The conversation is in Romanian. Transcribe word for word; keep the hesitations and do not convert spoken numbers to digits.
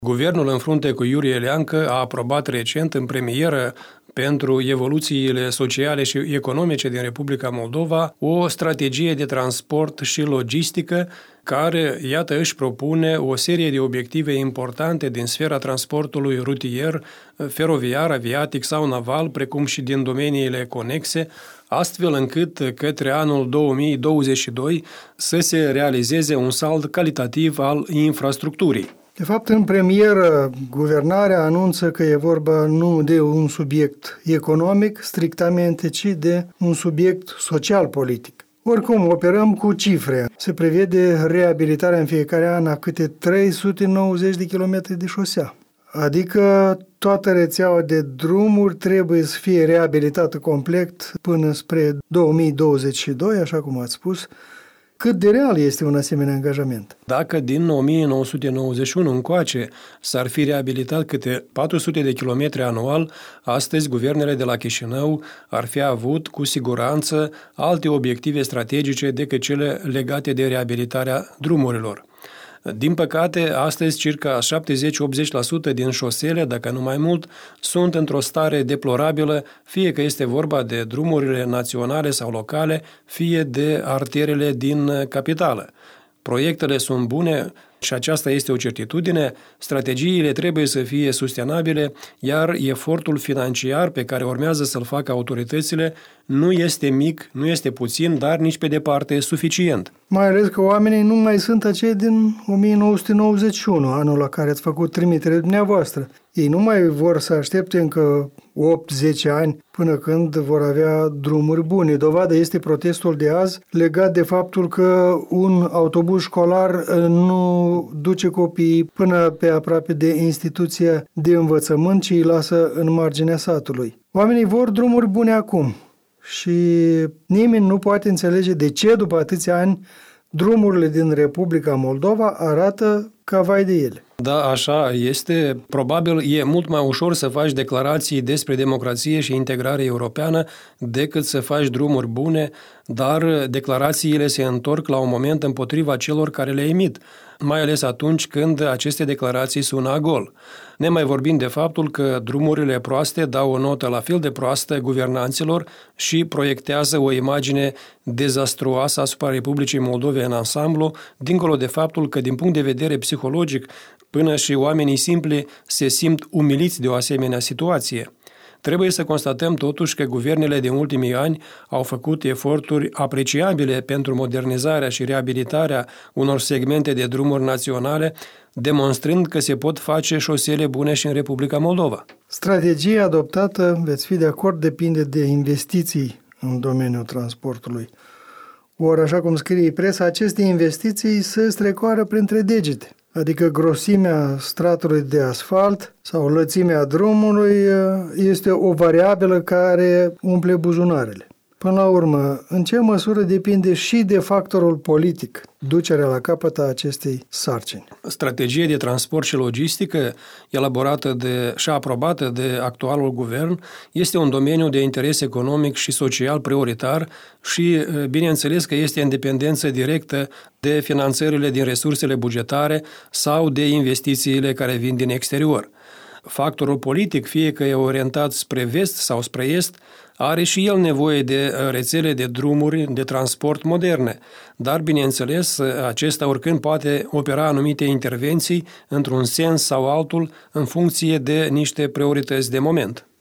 Guvernul în frunte cu Iurie Leancă a aprobat recent în premieră pentru evoluțiile sociale și economice din Republica Moldova o strategie de transport și logistică care, iată, își propune o serie de obiective importante din sfera transportului rutier, feroviar, aviatic sau naval, precum și din domeniile conexe, astfel încât către anul două mii douăzeci și doi să se realizeze un salt calitativ al infrastructurii. De fapt, în premieră, guvernarea anunță că e vorba nu de un subiect economic strictamente, ci de un subiect social-politic. Oricum, operăm cu cifre. Se prevede reabilitarea în fiecare an a câte trei sute nouăzeci de kilometri de șosea. Adică toată rețeaua de drumuri trebuie să fie reabilitată complet până spre două mii douăzeci și doi, așa cum ați spus. Cât de real este un asemenea angajament? Dacă din o mie nouă sute nouăzeci și unu încoace s-ar fi reabilitat câte patru sute de kilometri anual, astăzi guvernele de la Chișinău ar fi avut cu siguranță alte obiective strategice decât cele legate de reabilitarea drumurilor. Din păcate, astăzi circa șaptezeci-optzeci la sută din șosele, dacă nu mai mult, sunt într-o stare deplorabilă, fie că este vorba de drumurile naționale sau locale, fie de arterele din capitală. Proiectele sunt bune și aceasta este o certitudine, strategiile trebuie să fie sustenabile, iar efortul financiar pe care urmează să-l facă autoritățile nu este mic, nu este puțin, dar nici pe departe suficient. Mai ales că oamenii nu mai sunt acei din o mie nouă sute nouăzeci și unu, anul la care ați făcut trimitere dumneavoastră. Ei nu mai vor să aștepte încă opt-zece ani până când vor avea drumuri bune. Dovadă este protestul de azi legat de faptul că un autobuz școlar nu duce copiii până pe aproape de instituția de învățământ, ci îi lasă în marginea satului. Oamenii vor drumuri bune acum și nimeni nu poate înțelege de ce după atâția ani drumurile din Republica Moldova arată ca vai de ele. Da, așa este. Probabil e mult mai ușor să faci declarații despre democrație și integrare europeană decât să faci drumuri bune, dar declarațiile se întorc la un moment împotriva celor care le emit, mai ales atunci când aceste declarații sună a gol. Nemai vorbind de faptul că drumurile proaste dau o notă la fel de proastă guvernanților și proiectează o imagine dezastruoasă asupra Republicii Moldove în ansamblu, dincolo de faptul că din punct de vedere psihologic până și oamenii simpli se simt umiliți de o asemenea situație. Trebuie să constatăm totuși că guvernele din ultimii ani au făcut eforturi apreciabile pentru modernizarea și reabilitarea unor segmente de drumuri naționale, demonstrând că se pot face șosele bune și în Republica Moldova. Strategia adoptată, veți fi de acord, depinde de investiții în domeniul transportului. Ori, așa cum scrie presa, aceste investiții se strecoară printre degete. Adică grosimea stratului de asfalt sau lățimea drumului este o variabilă care umple buzunarele. Până la urmă, în ce măsură depinde și de factorul politic ducerea la capăt a acestei sarcini? Strategia de transport și logistică, elaborată de, și aprobată de actualul guvern, este un domeniu de interes economic și social prioritar și, bineînțeles, că este în dependență directă de finanțările din resursele bugetare sau de investițiile care vin din exterior. Factorul politic, fie că e orientat spre vest sau spre est, are și el nevoie de rețele de drumuri de transport moderne, dar, bineînțeles, acesta oricând poate opera anumite intervenții într-un sens sau altul în funcție de niște priorități de moment.